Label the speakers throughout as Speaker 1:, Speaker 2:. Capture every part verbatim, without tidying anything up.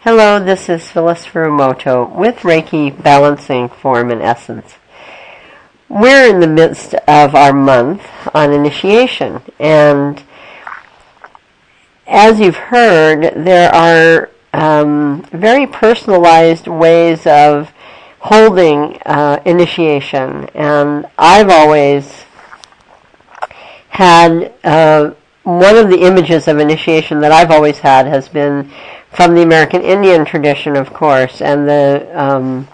Speaker 1: Hello, this is Phyllis Furumoto with Reiki Balancing Form and Essence. We're in the midst of our month on initiation, and as you've heard, there are um, very personalized ways of holding uh, initiation, and I've always had uh, one of the images of initiation that I've always had has been from the American Indian tradition, of course, and the um,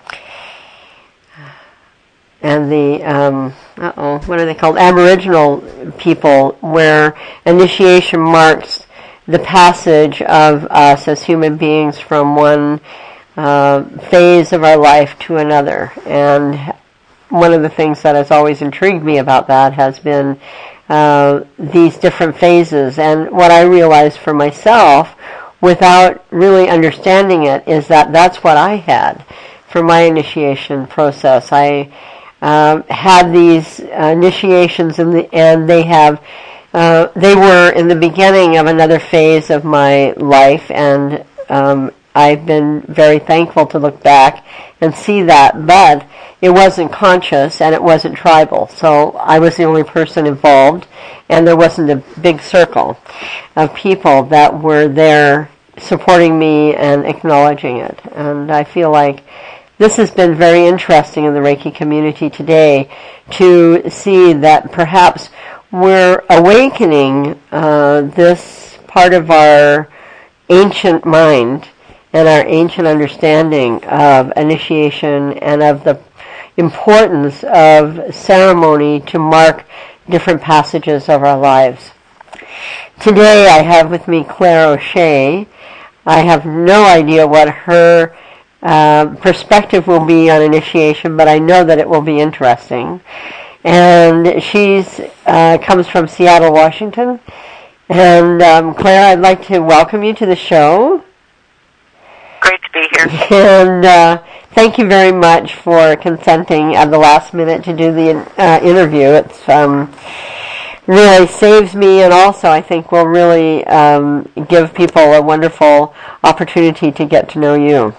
Speaker 1: and the um, uh-oh, what are they called? Aboriginal people, where initiation marks the passage of us as human beings from one uh, phase of our life to another. And one of the things that has always intrigued me about that has been uh, these different phases. And what I realized for myself, without really understanding it, is that that's what I had for my initiation process. I um, had these uh, initiations, in the, and they have uh, they were in the beginning of another phase of my life, and um, I've been very thankful to look back and see that. But it wasn't conscious, and it wasn't tribal, so I was the only person involved, and there wasn't a big circle of people that were there supporting me and acknowledging it. And I feel like this has been very interesting in the Reiki community today to see that perhaps we're awakening uh, this part of our ancient mind and our ancient understanding of initiation and of the importance of ceremony to mark different passages of our lives. Today I have with me Claire O'Shea. I have no idea what her uh, perspective will be on initiation, but I know that it will be interesting. And she's uh, comes from Seattle, Washington. And um, Claire, I'd like to welcome you to the show.
Speaker 2: Great to be here.
Speaker 1: And uh, thank you very much for consenting at the last minute to do the uh, interview. It's um, really saves me, and also I think will really um, give people a wonderful opportunity to get to know you.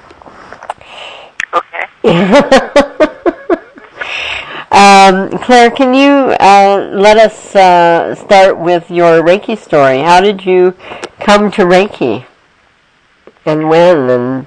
Speaker 2: Okay.
Speaker 1: um, Claire, can you uh, let us uh, start with your Reiki story? How did you come to Reiki? And when? And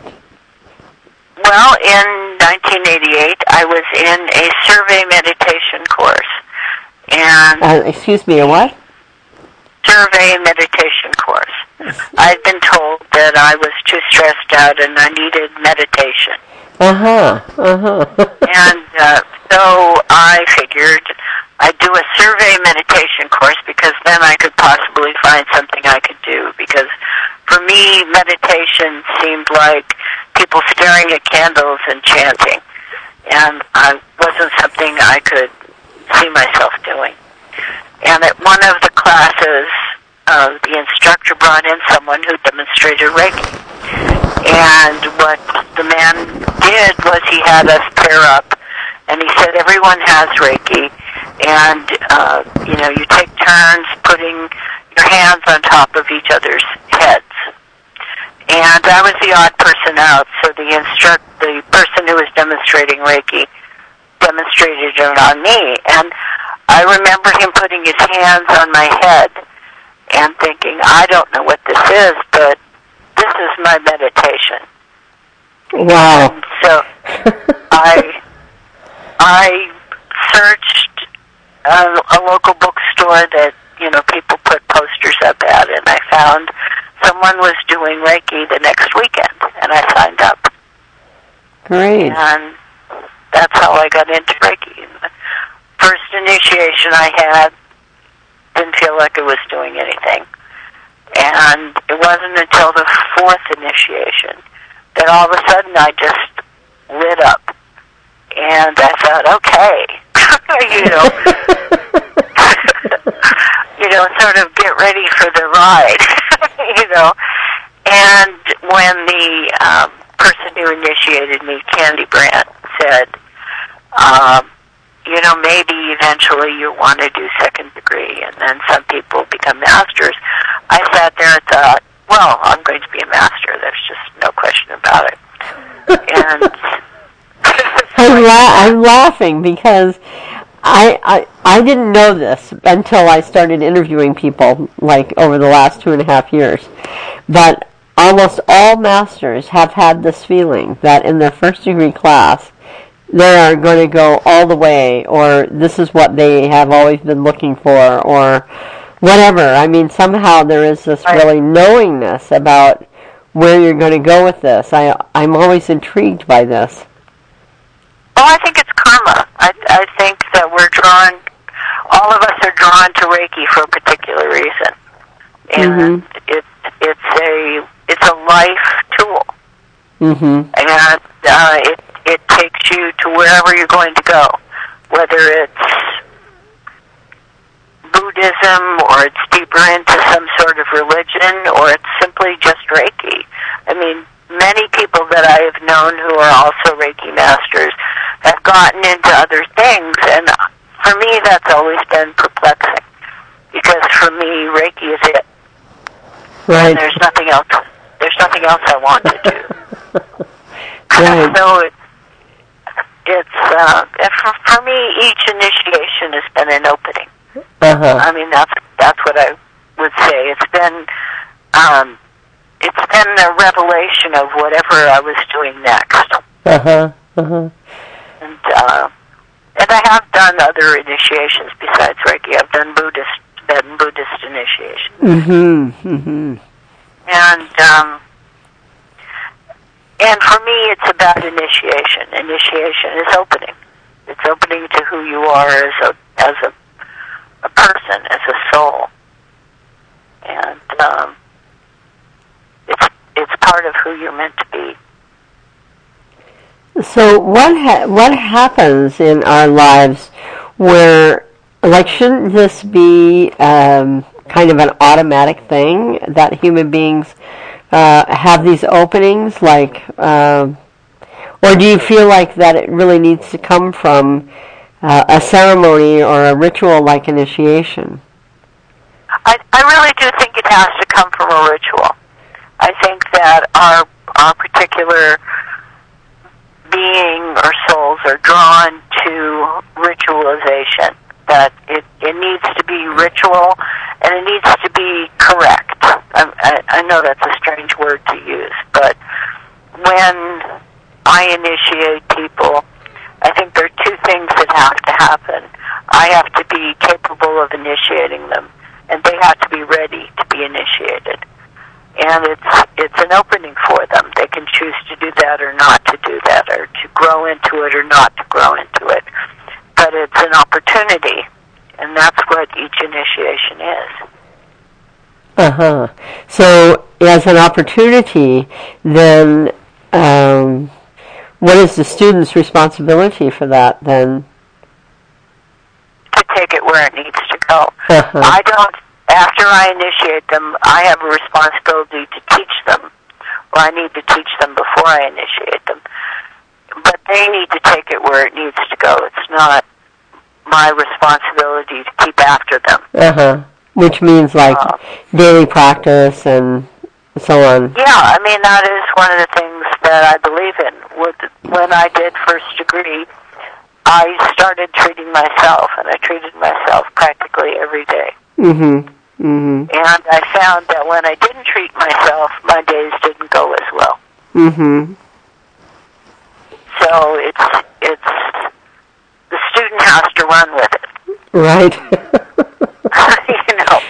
Speaker 2: well, in nineteen eighty-eight, I was in a survey meditation course. And
Speaker 1: uh, excuse me, a what?
Speaker 2: Survey meditation course. I'd been told that I was too stressed out and I needed meditation.
Speaker 1: Uh-huh, uh-huh.
Speaker 2: and uh, so I figured I'd do a survey meditation course, because then I could possibly find something I could do. Because for me, meditation seemed like people staring at candles and chanting. And I wasn't something I could see myself doing. And at one of the classes, uh, the instructor brought in someone who demonstrated Reiki. And what the man did was he had us pair up, and he said, everyone has Reiki, and uh, you know, you take turns putting your hands on top of each other's heads. And I was the odd person out, so the instruct the person who was demonstrating Reiki demonstrated it on me. And I remember him putting his hands on my head and thinking, I don't know what this is, but this is my meditation.
Speaker 1: Wow.
Speaker 2: And so I I searched a, a local bookstore that, you know, people put posters up at, and I found someone was doing Reiki the next weekend, and I signed up.
Speaker 1: Great.
Speaker 2: And that's how I got into Reiki. The first initiation I had, didn't feel like I was doing anything. And it wasn't until the fourth initiation that all of a sudden I just lit up. And I thought, okay, you know, you know, sort of get ready for the ride, you know. And when the um, person who initiated me, Candy Brandt, said, um, you know, maybe eventually you want to do second degree, and then some people become masters, I sat there and thought, well, I'm going to be a master. There's just no question about it. And
Speaker 1: I'm, la- I'm laughing because I, I I didn't know this until I started interviewing people, like, over the last two and a half years. But almost all masters have had this feeling that in their first degree class, they are going to go all the way, or this is what they have always been looking for, or whatever. I mean, somehow there is this really knowingness about where you're going to go with this. I, I'm always intrigued by this.
Speaker 2: Well, I think it's karma. I, I think that we're drawn, all of us are drawn to Reiki for a particular reason. And mm-hmm. it, it's a it's a life tool.
Speaker 1: Mm-hmm.
Speaker 2: And uh, it, it takes you to wherever you're going to go, whether it's Buddhism, or it's deeper into some sort of religion, or it's simply just Reiki. I mean, many people that I have known who are also Reiki masters have gotten into other things, and for me that's always been perplexing, because for me Reiki is it.
Speaker 1: Right.
Speaker 2: And there's nothing else. There's nothing else I want to do.
Speaker 1: Right.
Speaker 2: So it, it's uh, for, for me, each initiation has been an opening.
Speaker 1: Uh-huh.
Speaker 2: I mean, that's that's what I would say. It's been um, it's been a revelation of whatever I was doing next.
Speaker 1: Uh-huh. Uh-huh.
Speaker 2: And uh, and I have done other initiations besides Reiki. I've done Buddhist, Tibetan Buddhist initiations.
Speaker 1: Mm-hmm. Mm-hmm.
Speaker 2: And um, and for me, it's about initiation. Initiation is opening. It's opening to who you are as a as a a person, as a soul, and um, it's it's part of who you're meant to be.
Speaker 1: So what ha- what happens in our lives where, like, shouldn't this be um, kind of an automatic thing that human beings uh, have these openings, like, uh, or do you feel like that it really needs to come from Uh, a ceremony or a ritual like initiation?
Speaker 2: I, I really do think it has to come from a ritual. I think that our our particular being or souls are drawn to ritualization. That it, it needs to be ritual, and it needs to be correct. I, I, I know that's a strange word to use, but when I initiate people, I think there are two things that have to happen. I have to be capable of initiating them, and they have to be ready to be initiated. And it's it's an opening for them. They can choose to do that or not to do that, or to grow into it or not to grow into it. But it's an opportunity, and that's what each initiation is.
Speaker 1: Uh-huh. So as an opportunity, then um, what is the student's responsibility for that then?
Speaker 2: To take it where it needs to go.
Speaker 1: Uh-huh.
Speaker 2: I don't, after I initiate them, I have a responsibility to teach them, or I need to teach them before I initiate them. But they need to take it where it needs to go. It's not my responsibility to keep after them.
Speaker 1: Uh-huh. Which means, like, uh, daily practice and so on.
Speaker 2: Yeah, I mean, that is one of the things that I believe in. When I did first degree, I started treating myself, and I treated myself practically every day.
Speaker 1: Mm-hmm. Mm-hmm.
Speaker 2: And I found that when I didn't treat myself, my days didn't go as well.
Speaker 1: Mm-hmm.
Speaker 2: So it's it's the student has to run with it.
Speaker 1: Right.
Speaker 2: You know.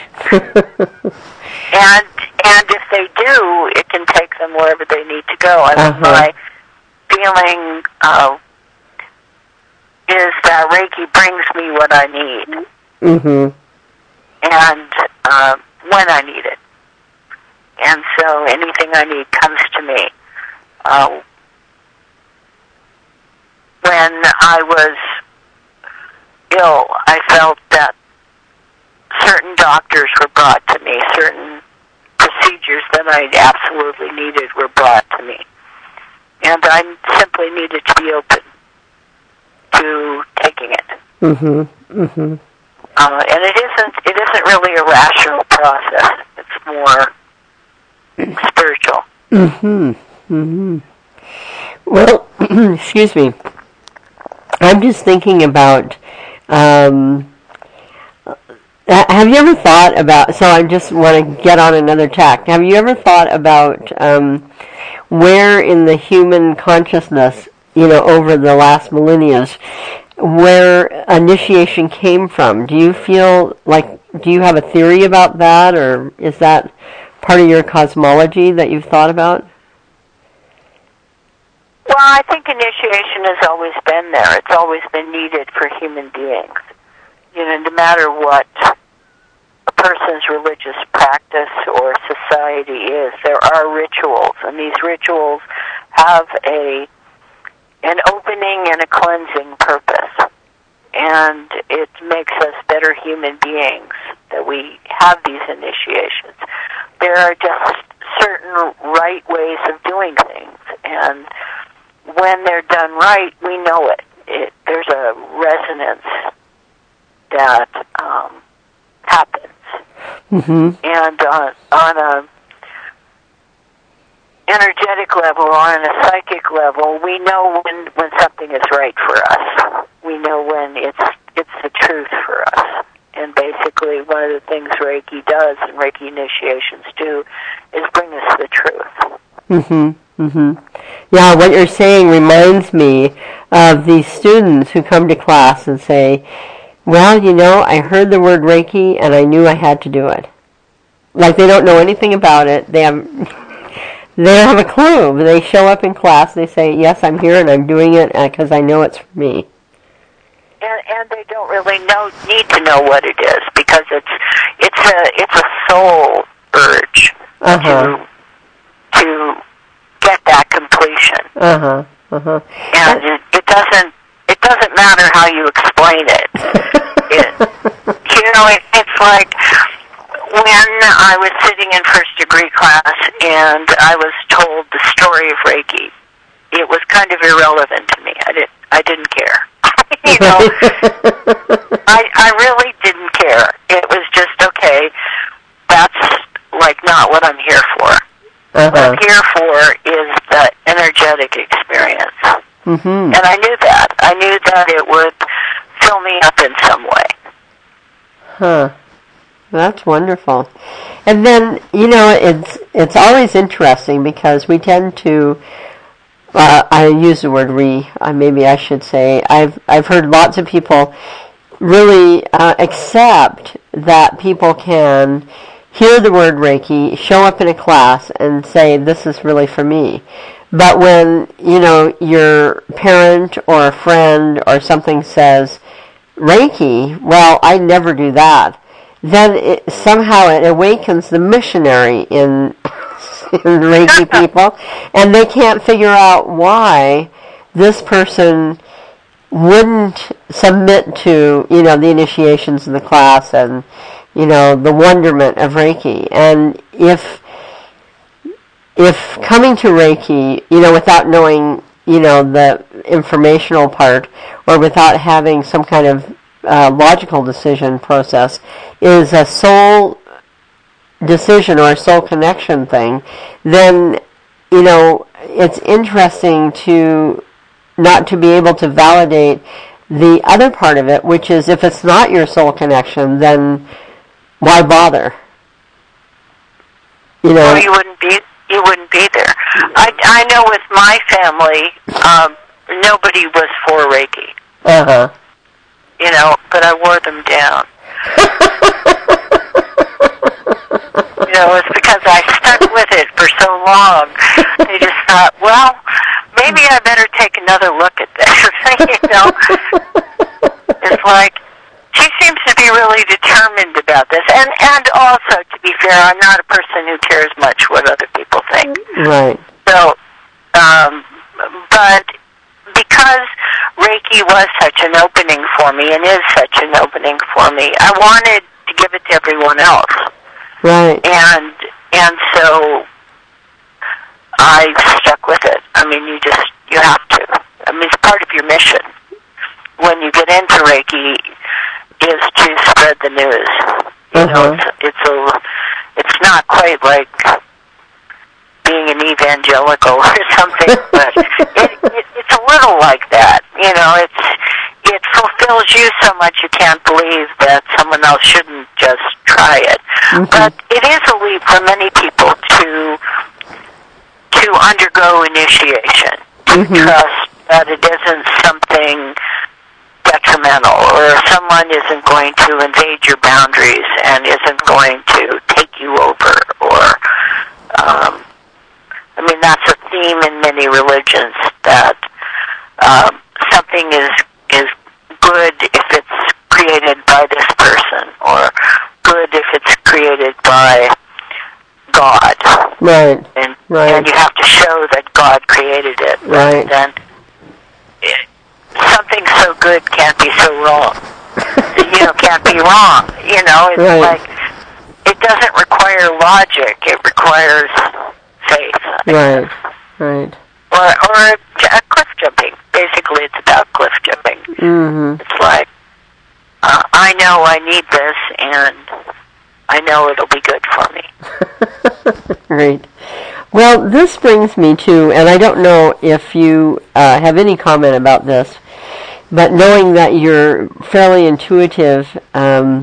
Speaker 2: and and if they do, it can take them wherever they need to go. And
Speaker 1: uh-huh.
Speaker 2: my feeling uh, is that Reiki brings me what I need.
Speaker 1: Mm-hmm.
Speaker 2: And uh, when I need it. And so anything I need comes to me. Uh, when I was ill, I felt that certain doctors were brought to me, certain procedures that I absolutely needed were brought to me. And I simply needed to be open to taking it.
Speaker 1: Mm-hmm. Mm-hmm.
Speaker 2: Uh, and it isn't it isn't really a rational process. It's more
Speaker 1: Mm-hmm. Mm-hmm. Well, excuse me. I'm just thinking about, um, have you ever thought about, so I just want to get on another tack. Have you ever thought about um, where in the human consciousness, you know, over the last millennia, where initiation came from? Do you feel like, do you have a theory about that, or is that part of your cosmology that you've thought about?
Speaker 2: Well, I think initiation has always been there. It's always been needed for human beings. You know, no matter what a person's religious practice or society is, there are rituals, and these rituals have a an opening and a cleansing purpose. And it makes us better human beings that we have these initiations. There are just certain right ways of doing things, and when they're done right, we know it. it there's a resonance that um, happens.
Speaker 1: Mm-hmm.
Speaker 2: And uh, on a energetic level, on a psychic level, we know when, when something is right for us. We know when it's it's the truth for us. And basically, one of the things Reiki does, and Reiki initiations do, is bring us the truth.
Speaker 1: Mm-hmm. Mm-hmm. Yeah, what you're saying reminds me of these students who come to class and say, well, you know, I heard the word Reiki and I knew I had to do it. Like they don't know anything about it. They have, they don't have a clue. They show up in class, they say, yes, I'm here and I'm doing it because I know it's for me.
Speaker 2: And, and they don't really know need to know what it is, because it's it's a it's a soul urge
Speaker 1: uh-huh.
Speaker 2: to to get that completion.
Speaker 1: Uh-huh. Uh-huh.
Speaker 2: And it, it doesn't it doesn't matter how you explain it. it you know, it, it's like when I was sitting in first degree class and I was told the story of Reiki, it was kind of irrelevant to me. I didn't I didn't care. you know, I I really didn't care. It was just, okay, that's like not what I'm here for.
Speaker 1: Uh-huh.
Speaker 2: What I'm here for is the energetic experience.
Speaker 1: Mm-hmm.
Speaker 2: And I knew that. I knew that it would fill me up in some way.
Speaker 1: Huh. That's wonderful. And then, you know, it's it's always interesting because we tend to, uh, I use the word we, uh, maybe I should say, I've I've heard lots of people really uh, accept that people can hear the word Reiki, show up in a class, and say, this is really for me. But when, you know, your parent or a friend or something says, Reiki, well, I never do that, then it, somehow it awakens the missionary in, in Reiki people, and they can't figure out why this person wouldn't submit to, you know, the initiations of the class and, you know, the wonderment of Reiki. And if if coming to Reiki, you know, without knowing, you know, the informational part, or without having some kind of uh, logical decision process, is a soul decision or a soul connection thing, then, you know, it's interesting to not to be able to validate the other part of it, which is if it's not your soul connection, then why bother? You know,
Speaker 2: well, you wouldn't be you wouldn't be there. I, I know with my family, um, nobody was for Reiki.
Speaker 1: Uh huh.
Speaker 2: You know, but I wore them down. You know, it's because I stuck with it for so long. They just thought, well, maybe I better take another look at this. You know, it's like, she seems to be really determined about this. And and also, to be fair, I'm not a person who cares much what other people think.
Speaker 1: Right.
Speaker 2: So, um, but because Reiki was such an opening for me, and is such an opening for me, I wanted to give it to everyone else.
Speaker 1: Right.
Speaker 2: And and so I stuck with it. I mean, you just, you have to. I mean, it's part of your mission. When you get into Reiki, is to spread the news. You
Speaker 1: uh-huh.
Speaker 2: know, it's, it's a, it's not quite like being an evangelical or something, but it, it, it's a little like that. You know, it's it fulfills you so much you can't believe that someone else shouldn't just try it. Mm-hmm. But it is a leap for many people to to undergo initiation, to mm-hmm. trust that it isn't something detrimental, or someone isn't going to invade your boundaries and isn't going to take you over, or um, I mean, that's a theme in many religions, that um, something is is good if it's created by this person, or good if it's created by God.
Speaker 1: Right.
Speaker 2: And,
Speaker 1: right.
Speaker 2: and you have to show that God created it.
Speaker 1: Right.
Speaker 2: And it, something so good can't be so wrong. You know, can't be wrong. You know, it's
Speaker 1: right.
Speaker 2: like, it doesn't require logic. It requires faith.
Speaker 1: Right. Right.
Speaker 2: Or, or a cliff jumping. Basically, it's about cliff jumping.
Speaker 1: Mm-hmm.
Speaker 2: It's like, uh, I know I need this, and I know it'll be good for me.
Speaker 1: Right. Well, this brings me to, and I don't know if you uh, have any comment about this, but knowing that you're fairly intuitive, um,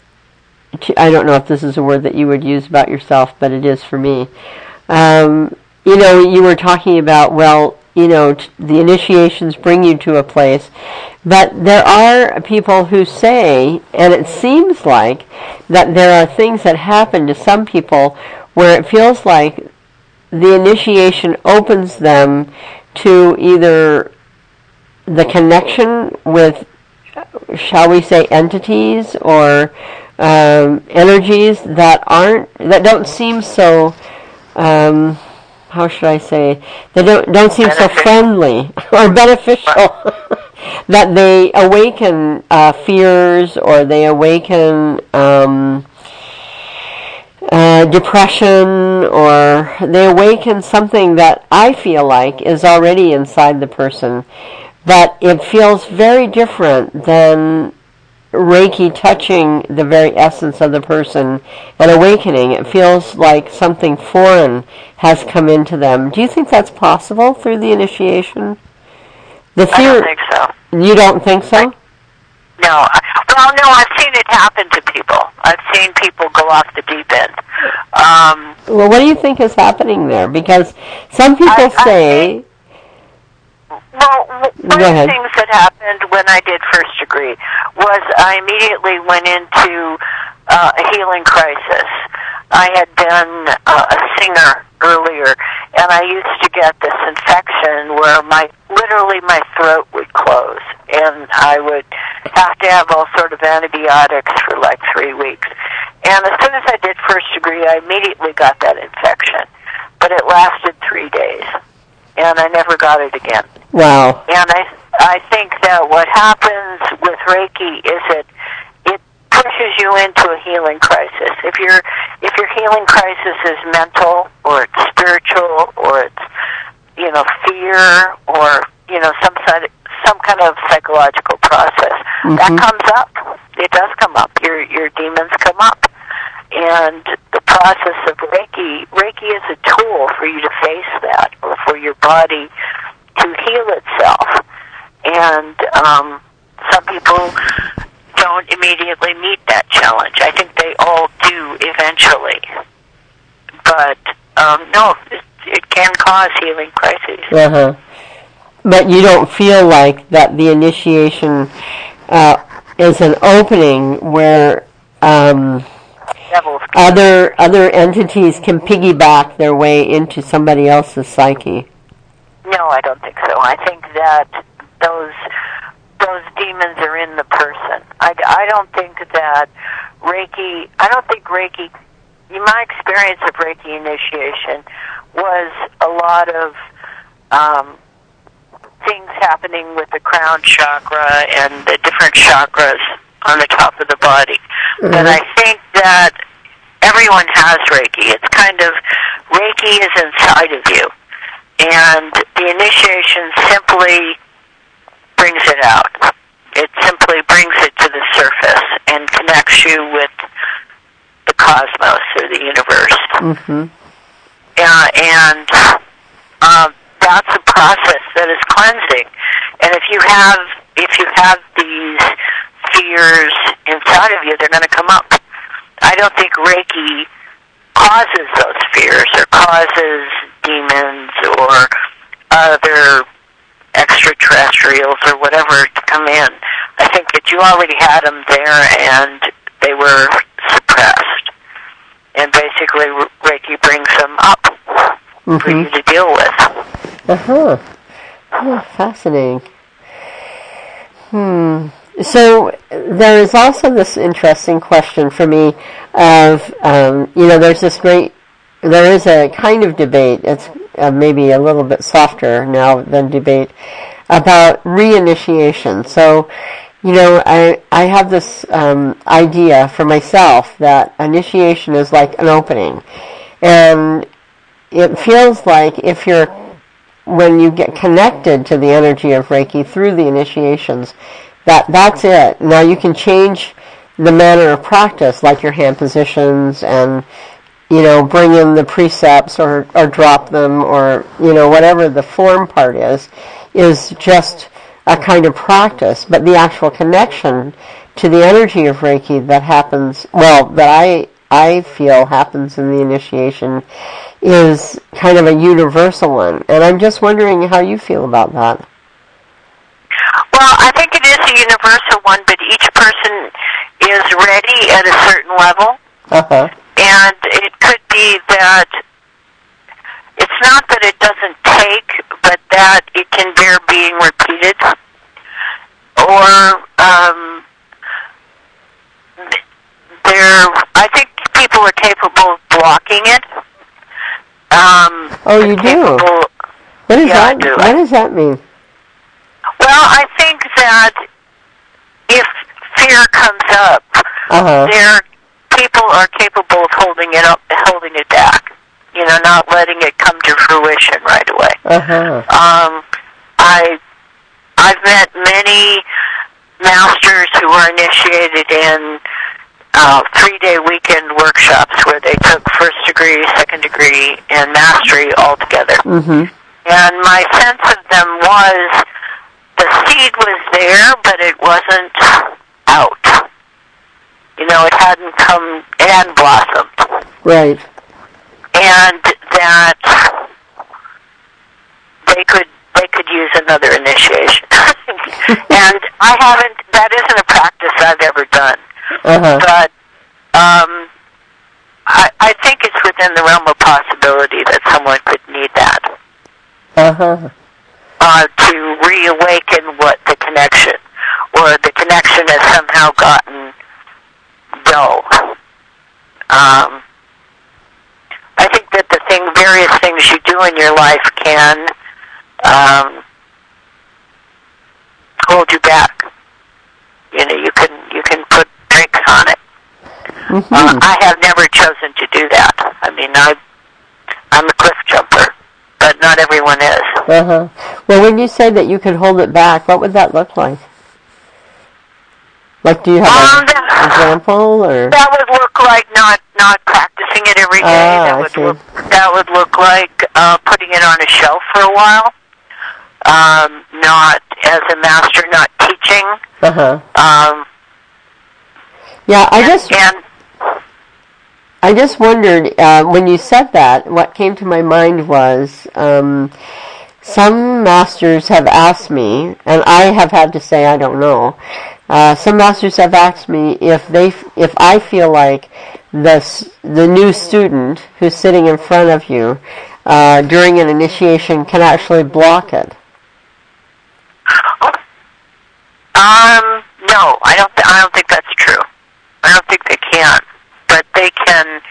Speaker 1: I don't know if this is a word that you would use about yourself, but it is for me. Um, you know, you were talking about, well, you know, t- the initiations bring you to a place, but there are people who say, and it seems like, that there are things that happen to some people where it feels like the initiation opens them to either the connection with, shall we say, entities or um, energies that aren't, that don't seem so, um, how should I say, they don't don't seem so friendly or beneficial, that they awaken uh, fears, or they awaken um, uh, depression, or they awaken something that I feel like is already inside the person, but it feels very different than Reiki touching the very essence of the person and awakening. It feels like something foreign has come into them. Do you think that's possible through the initiation? The
Speaker 2: fear, I don't think so.
Speaker 1: You don't think so?
Speaker 2: No. Well, no, I've seen it happen to people. I've seen people go off the deep end. Um,
Speaker 1: well, what do you think is happening there? Because some people
Speaker 2: I,
Speaker 1: say...
Speaker 2: I think, well, one of the things that happened when I did first degree was I immediately went into uh, a healing crisis. I had been uh, a singer earlier, and I used to get this infection where my literally my throat would close, and I would have to have all sort of antibiotics for like three weeks. And as soon as I did first degree, I immediately got that infection, but it lasted three days, and I never got it again.
Speaker 1: Wow.
Speaker 2: And I I think that what happens with Reiki is it it pushes you into a healing crisis. If your if your healing crisis is mental, or it's spiritual, or it's, you know, fear, or, you know, some side, some kind of psychological process, mm-hmm. that comes up. It does come up. Your your demons come up. And the process of Reiki, Reiki is a tool for you to face that, or for your body to heal itself. And um, some people don't immediately meet that challenge. I think they all do eventually. But, um, no, it, it can cause healing crises.
Speaker 1: Uh-huh. But you don't feel like that the initiation uh, is an opening where um, other other entities can piggyback their way into somebody else's psyche?
Speaker 2: No, I don't think so. I think that those those demons are in the person. I, I don't think that Reiki, I don't think Reiki, in my experience of Reiki initiation was a lot of um, things happening with the crown chakra and the different chakras on the top of the body. Mm-hmm. But I think that everyone has Reiki. It's kind of, Reiki is inside of you. And the initiation simply brings it out. It simply brings it to the surface and connects you with the cosmos or the universe.
Speaker 1: Mm-hmm.
Speaker 2: Uh, and uh, that's a process that is cleansing. And if you have if you have these fears inside of you, they're going to come up. I don't think Reiki causes those fears or causes demons or other extraterrestrials or whatever to come in. I think that you already had them there and they were suppressed. And basically Reiki brings them up mm-hmm. for you to deal with.
Speaker 1: Uh-huh. Oh, fascinating. Hmm. So there is also this interesting question for me of, um, you know, there's this great, there is a kind of debate, it's uh, maybe a little bit softer now than debate, about reinitiation. So, you know, I, I have this um, idea for myself that initiation is like an opening. And it feels like if you're, when you get connected to the energy of Reiki through the initiations, that that's it. Now you can change the manner of practice, like your hand positions, and you know, bring in the precepts or, or drop them, or you know, whatever the form part is, is just a kind of practice. But the actual connection to the energy of Reiki that happens, well, that I I feel happens in the initiation, is kind of a universal one. And I'm just wondering how you feel about that.
Speaker 2: Well, I think it is a universal one, but each person is ready at a certain level.
Speaker 1: Uh-huh.
Speaker 2: And it could be that it's not that it doesn't take, but that it can bear being repeated. Or um, there, I think people are capable of blocking it. Um,
Speaker 1: oh, you do? What does,
Speaker 2: yeah,
Speaker 1: that,
Speaker 2: I do.
Speaker 1: what does that mean?
Speaker 2: Well, I think that if fear comes up,
Speaker 1: uh-huh.
Speaker 2: there people are capable of holding it up, holding it back. You know, not letting it come to fruition right away.
Speaker 1: Uh-huh.
Speaker 2: Um, I I've met many masters who were initiated in uh, three-day weekend workshops where they took first degree, second degree, and mastery all together.
Speaker 1: Mm-hmm.
Speaker 2: And my sense of them was the seed was there, but it wasn't out. You know, it hadn't come, it hadn't blossomed.
Speaker 1: Right.
Speaker 2: And that they could they could use another initiation. And I haven't, that isn't a practice I've ever done.
Speaker 1: Uh-huh.
Speaker 2: But um, I, I think it's within the realm of possibility that someone could need that.
Speaker 1: Uh-huh.
Speaker 2: Uh, to reawaken what the connection, or the connection has somehow gotten dull. Um, I think that the thing, various things you do in your life can um, hold you back. You know, you can you can put brakes on it.
Speaker 1: Mm-hmm.
Speaker 2: Uh, I have never chosen to do that. I mean, I I'm a cliff jumper, but not everyone is.
Speaker 1: Uh-huh. Well, when you say that you could hold it back, what would that look like? Like, do you have
Speaker 2: um,
Speaker 1: an
Speaker 2: that,
Speaker 1: example, or
Speaker 2: that would look like not not practicing it every day.
Speaker 1: Ah,
Speaker 2: that
Speaker 1: I
Speaker 2: would
Speaker 1: see.
Speaker 2: look that would look like uh, putting it on a shelf for a while. Um, not as a master, not teaching.
Speaker 1: Uh-huh.
Speaker 2: Um,
Speaker 1: yeah, I
Speaker 2: and,
Speaker 1: just
Speaker 2: and
Speaker 1: I just wondered, uh, when you said that, what came to my mind was um, some masters have asked me, and I have had to say I don't know. Uh, some masters have asked me if they, if I feel like the the new student who's sitting in front of you uh, during an initiation can actually block it.
Speaker 2: Um, no, I don't. Th- I don't think that's true. I don't think they can, but they can.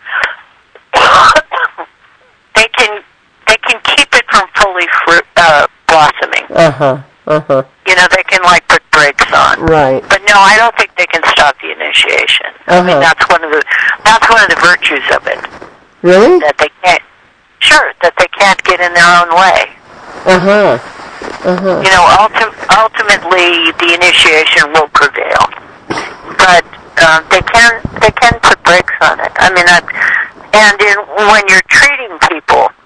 Speaker 2: they can. They can keep it from fully fruit, uh, blossoming.
Speaker 1: Uh huh. Uh huh.
Speaker 2: You know, they can like put brakes on.
Speaker 1: Right.
Speaker 2: But no, I don't think they can stop the initiation.
Speaker 1: Uh-huh.
Speaker 2: I mean, that's one of the that's one of the virtues of it.
Speaker 1: Really?
Speaker 2: That they can't. Sure, that they can't get in their own way.
Speaker 1: Uh huh. Uh-huh.
Speaker 2: You know, ulti- ultimately the initiation will prevail, but uh, they can they can put brakes on it. I mean, I, and in, when you're treating people,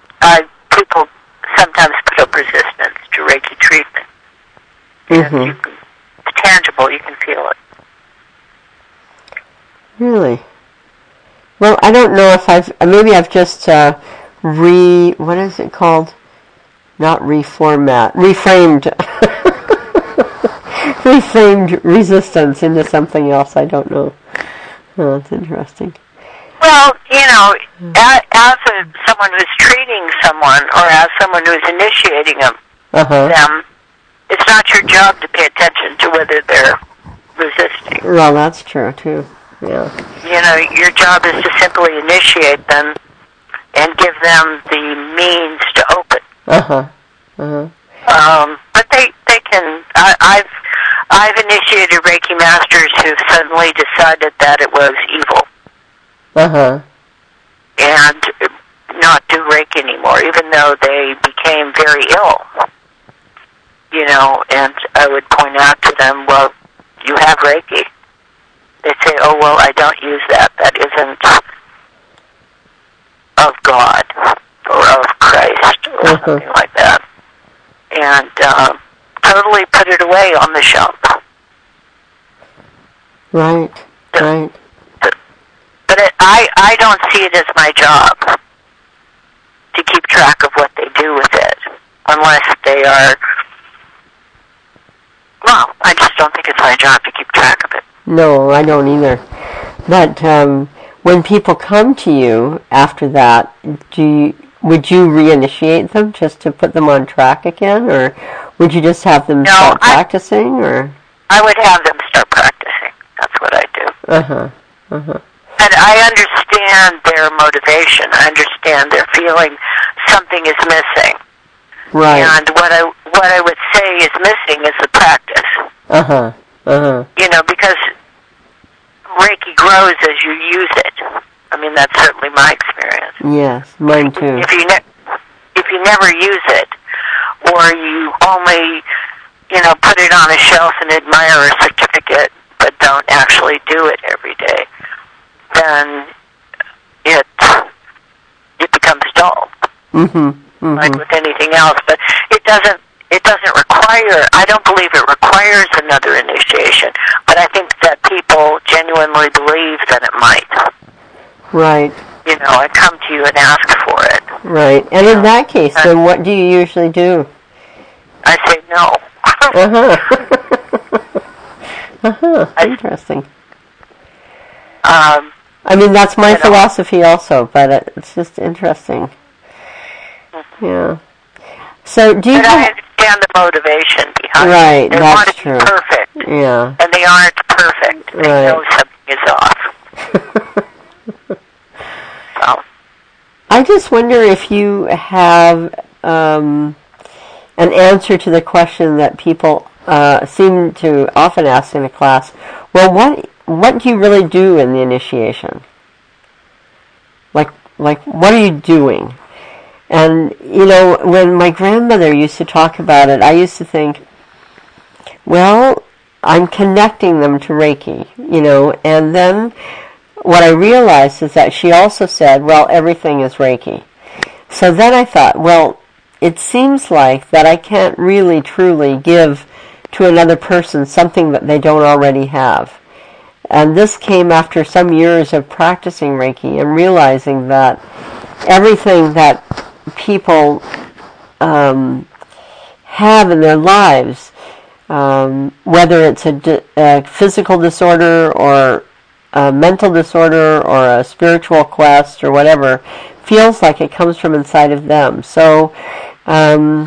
Speaker 1: I don't know if I've, maybe I've just uh, re, what is it called? Not reformat, reframed, reframed resistance into something else. I don't know. Oh, that's interesting.
Speaker 2: Well, you know, as, as a, someone who's treating someone or as someone who's initiating them,
Speaker 1: uh-huh.
Speaker 2: them, it's not your job to pay attention to whether they're resisting.
Speaker 1: Well, that's true, too. Yeah.
Speaker 2: You know, your job is to simply initiate them and give them the means to open.
Speaker 1: Uh-huh. Uh-huh.
Speaker 2: Um, but they, they can, I, I've, I've initiated Reiki masters who've suddenly decided that it was evil.
Speaker 1: Uh-huh.
Speaker 2: And not do Reiki anymore, even though they became very ill. You know, and I would point out to them, well, you have Reiki. They'd say, oh, well, I don't use that. That isn't of God or of Christ or uh-huh. something like that. And uh, totally put it away on the shelf.
Speaker 1: Right, so, right.
Speaker 2: But, but it, I, I don't see it as my job to keep track of what they do with it, unless they are, well, I just don't think it's my job to keep track of it.
Speaker 1: No, I don't either. But um, when people come to you after that, do you, would you reinitiate them just to put them on track again, or would you just have them
Speaker 2: no,
Speaker 1: start
Speaker 2: I,
Speaker 1: practicing? Or
Speaker 2: I would have them start practicing. That's what I do.
Speaker 1: Uh-huh, uh-huh.
Speaker 2: And I understand their motivation. I understand their feeling something is missing.
Speaker 1: Right.
Speaker 2: And what I what I would say is missing is the practice.
Speaker 1: Uh-huh, uh-huh.
Speaker 2: You know, because Reiki grows as you use it. I mean, that's certainly my experience.
Speaker 1: Yes, mine too.
Speaker 2: If you ne- if you never use it, or you only, you know, put it on a shelf and admire a certificate, but don't actually do it every day, then it it becomes dull,
Speaker 1: mm-hmm, mm-hmm.
Speaker 2: like with anything else. But it doesn't it doesn't require. I don't believe it requires another initiation. But I think that people genuinely believe that it might.
Speaker 1: Right.
Speaker 2: You know, I come to you and ask for it.
Speaker 1: Right. And in that case, then what do you usually do?
Speaker 2: I say no.
Speaker 1: uh-huh. uh-huh. Interesting.
Speaker 2: Um,
Speaker 1: I mean, that's my
Speaker 2: you know,
Speaker 1: philosophy also, but it's just interesting. Mm-hmm. Yeah. So, do you
Speaker 2: and
Speaker 1: have...
Speaker 2: I understand the motivation behind
Speaker 1: right,
Speaker 2: it. They
Speaker 1: that's
Speaker 2: want to
Speaker 1: true.
Speaker 2: be perfect.
Speaker 1: Yeah.
Speaker 2: And they aren't perfect. They
Speaker 1: right.
Speaker 2: know something is off. So.
Speaker 1: I just wonder if you have um, an answer to the question that people uh, seem to often ask in a class. Well, what what do you really do in the initiation? Like, like what are you doing? And, you know, when my grandmother used to talk about it, I used to think, well, I'm connecting them to Reiki, you know, and then what I realized is that she also said, well, everything is Reiki. So then I thought, well, it seems like that I can't really truly give to another person something that they don't already have. And this came after some years of practicing Reiki and realizing that everything that people um, have in their lives, um, whether it's a, di- a physical disorder or a mental disorder or a spiritual quest or whatever, feels like it comes from inside of them. So um,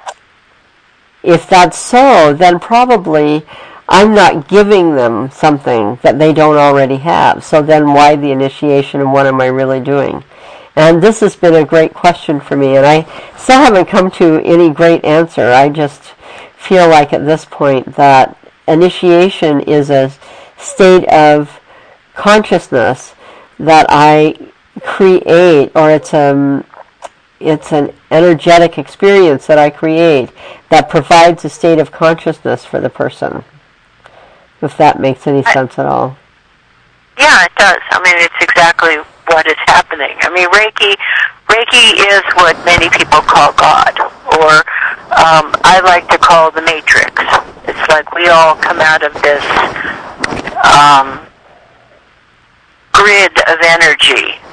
Speaker 1: if that's so, then probably I'm not giving them something that they don't already have. So then why the initiation and what am I really doing? And this has been a great question for me, and I still haven't come to any great answer. I just feel like at this point that initiation is a state of consciousness that I create, or it's um it's an energetic experience that I create that provides a state of consciousness for the person. If that makes any sense at all.
Speaker 2: Yeah, it does. I mean, it's exactly what is happening. I mean, Reiki, Reiki is what many people call God, or um, I like to call the Matrix. It's like we all come out of this um, grid of energy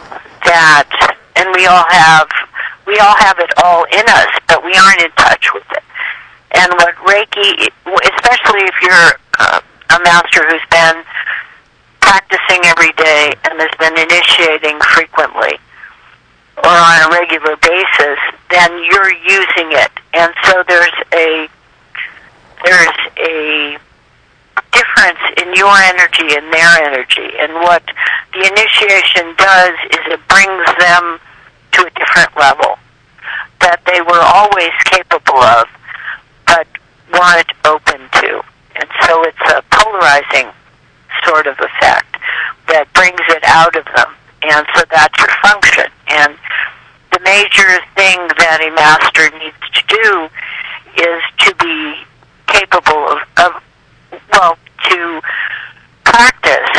Speaker 2: that, and we all have, we all have it all in us, but we aren't in touch with it. And what Reiki, especially if you're uh, a master who's been practicing every day and has been initiating frequently or on a regular basis, then you're using it. And so there's a there's a difference in your energy and their energy. And what the initiation does is it brings them to a different level that they were always capable of, but weren't open to. And so it's a polarizing sort of effect that brings it out of them. And so that's your function. And the major thing that a master needs to do is to be capable of, of well, to practice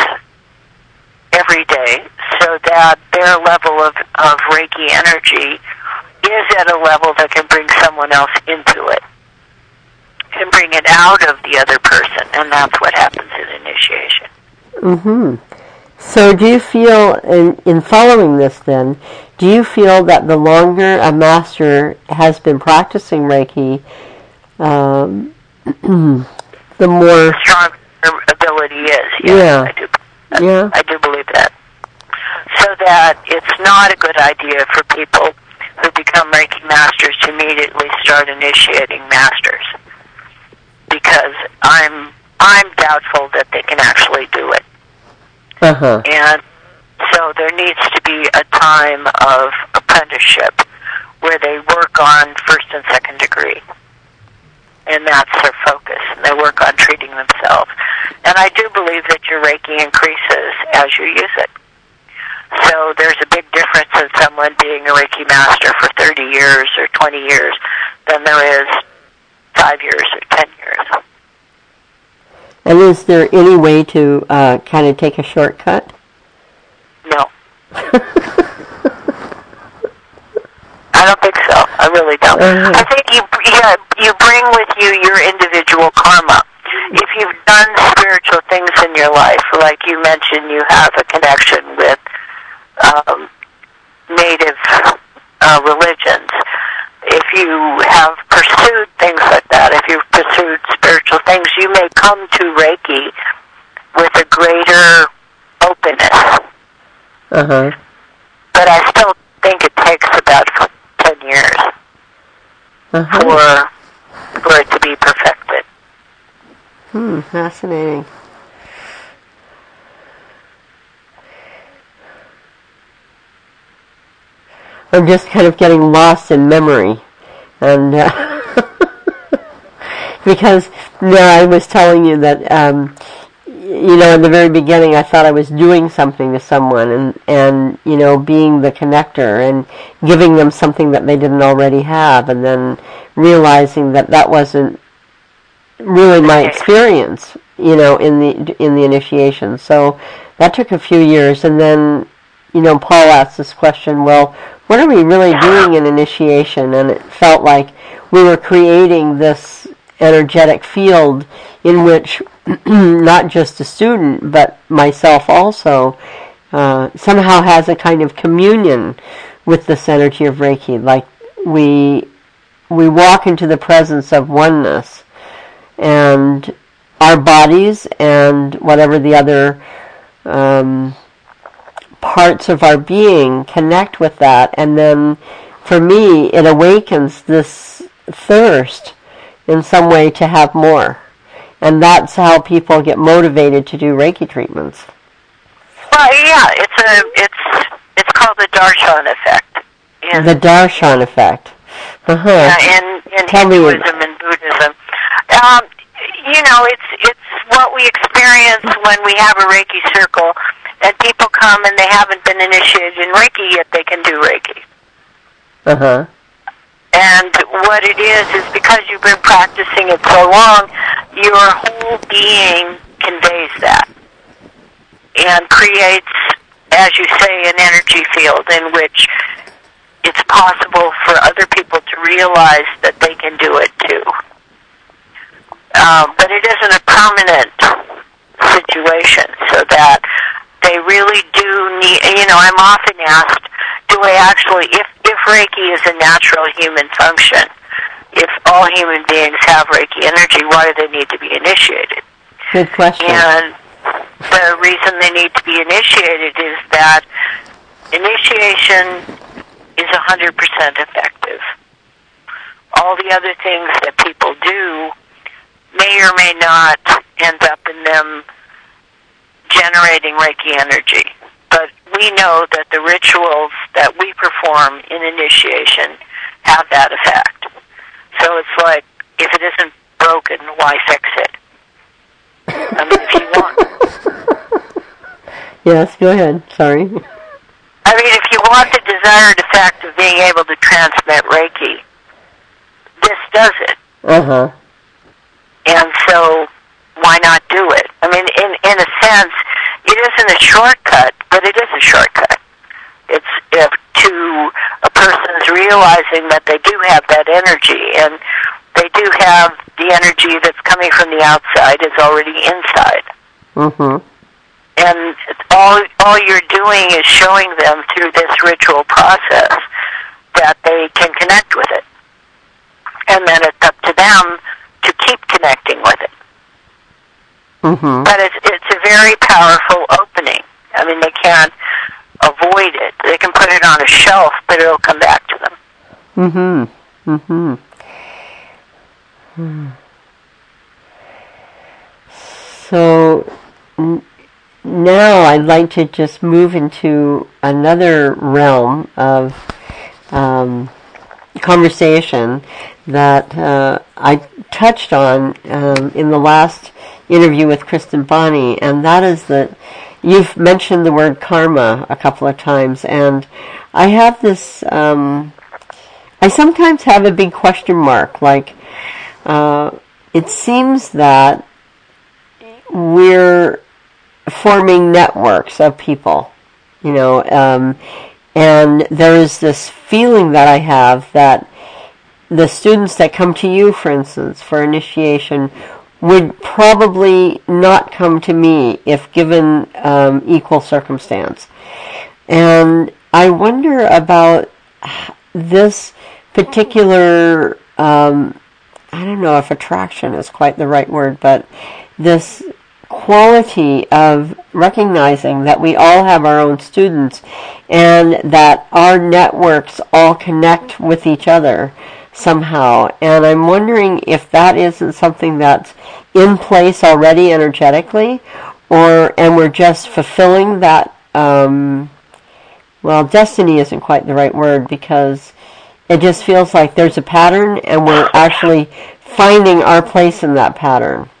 Speaker 2: every day so that their level of, of Reiki energy is at a level that can bring someone else into it, can bring it out of the other person, and that's what happens in initiation.
Speaker 1: Mm-hmm. So do you feel, in, in following this then, do you feel that the longer a master has been practicing Reiki, um, the more...
Speaker 2: The stronger ability is, yes,
Speaker 1: yeah.
Speaker 2: I do, I,
Speaker 1: yeah.
Speaker 2: I do believe that. So that it's not a good idea for people who become Reiki masters to immediately start initiating masters, because I'm I'm doubtful that they can actually do it.
Speaker 1: Uh-huh.
Speaker 2: And so there needs to be a time of apprenticeship where they work on first and second degree. And that's their focus. And they work on treating themselves. And I do believe that your Reiki increases as you use it. So there's a big difference in someone being a Reiki master for thirty years or twenty years than there is five years or ten years.
Speaker 1: And is there any way to uh, kind of take a shortcut?
Speaker 2: No. I don't think so. I really don't. Uh-huh. I think you yeah, you bring with you your individual karma. If you've done spiritual things in your life, like you mentioned, you have a connection with um, native uh, religions. If you have pursued things like that, if you've pursued spiritual things, you may come to Reiki with a greater openness.
Speaker 1: Uh-huh.
Speaker 2: But I still think it takes about ten years
Speaker 1: uh-huh.
Speaker 2: for for it to be perfected.
Speaker 1: Hmm, fascinating. I'm just kind of getting lost in memory, and uh, because you know, I was telling you that um, you know in the very beginning I thought I was doing something to someone, and and you know being the connector and giving them something that they didn't already have, and then realizing that that wasn't really my experience, you know, in the in the initiation. So that took a few years, and then you know Paul asked this question, well, what are we really doing in initiation? And it felt like we were creating this energetic field in which not just a student, but myself also, uh, somehow has a kind of communion with this energy of Reiki. Like we we walk into the presence of oneness, and our bodies and whatever the other um, parts of our being connect with that, and then for me it awakens this thirst in some way to have more, and that's how people get motivated to do Reiki treatments.
Speaker 2: Well, yeah, it's a it's it's called the darshan effect. In,
Speaker 1: the darshan effect. Uh-huh.
Speaker 2: Yeah, in in
Speaker 1: Tell
Speaker 2: Hinduism and Buddhism. Um, you know, it's it's what we experience when we have a Reiki circle. And people come and they haven't been initiated in Reiki yet they can do Reiki.
Speaker 1: Uh-huh.
Speaker 2: And what it is, is because you've been practicing it so long, your whole being conveys that. And creates, as you say, an energy field in which it's possible for other people to realize that they can do it too. Um, but it isn't a permanent situation, so that they really do need, you know, I'm often asked, do I actually, if, if Reiki is a natural human function, if all human beings have Reiki energy, why do they need to be initiated?
Speaker 1: Good question.
Speaker 2: And the reason they need to be initiated is that initiation is one hundred percent effective. All the other things that people do may or may not end up in them generating Reiki energy. But we know that the rituals that we perform in initiation have that effect. So it's like, if it isn't broken, why fix it? I mean, if you want...
Speaker 1: Yes, go ahead. Sorry.
Speaker 2: I mean, if you want the desired effect of being able to transmit Reiki, this does it.
Speaker 1: Uh-huh.
Speaker 2: And so, why not do it? I mean, in, in a sense, it isn't a shortcut, but it is a shortcut. It's if to a person's realizing that they do have that energy, and they do have the energy that's coming from the outside is already inside.
Speaker 1: Mm-hmm.
Speaker 2: And all all you're doing is showing them through this ritual process that they can connect with it. And then it's up to them to keep connecting with it.
Speaker 1: Mm-hmm.
Speaker 2: But it's, it's a very powerful opening. I mean, they can't avoid it. They can put it on a shelf, but it'll come back to them.
Speaker 1: Mm-hmm. Mm-hmm. Hmm. So n- now I'd like to just move into another realm of um, conversation that uh, I touched on um, in the last interview with Kristen Bonney, and that is that you've mentioned the word karma a couple of times, and I have this, um, I sometimes have a big question mark, like, uh, it seems that we're forming networks of people, you know, um, and there is this feeling that I have that the students that come to you, for instance, for initiation, would probably not come to me if given um, equal circumstance. And I wonder about this particular, um, I don't know if attraction is quite the right word, but this quality of recognizing that we all have our own students and that our networks all connect with each other somehow. And I'm wondering if that isn't something that's in place already energetically, or and we're just fulfilling that, um, well, destiny isn't quite the right word, because it just feels like there's a pattern and we're actually finding our place in that pattern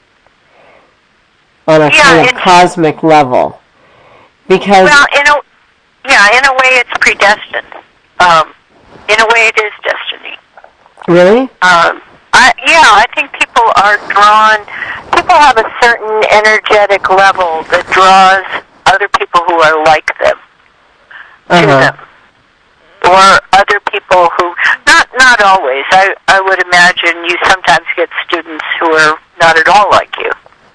Speaker 1: on a
Speaker 2: yeah,
Speaker 1: kind of cosmic level. Because
Speaker 2: well, in a yeah, in a way it's predestined. Um, in a way it is destiny.
Speaker 1: Really?
Speaker 2: Um, I, yeah, I think people are drawn, people have a certain energetic level that draws other people who are like them
Speaker 1: uh-huh.
Speaker 2: to them. Or other people who, not not always, I, I would imagine you sometimes get students who are not at all like you.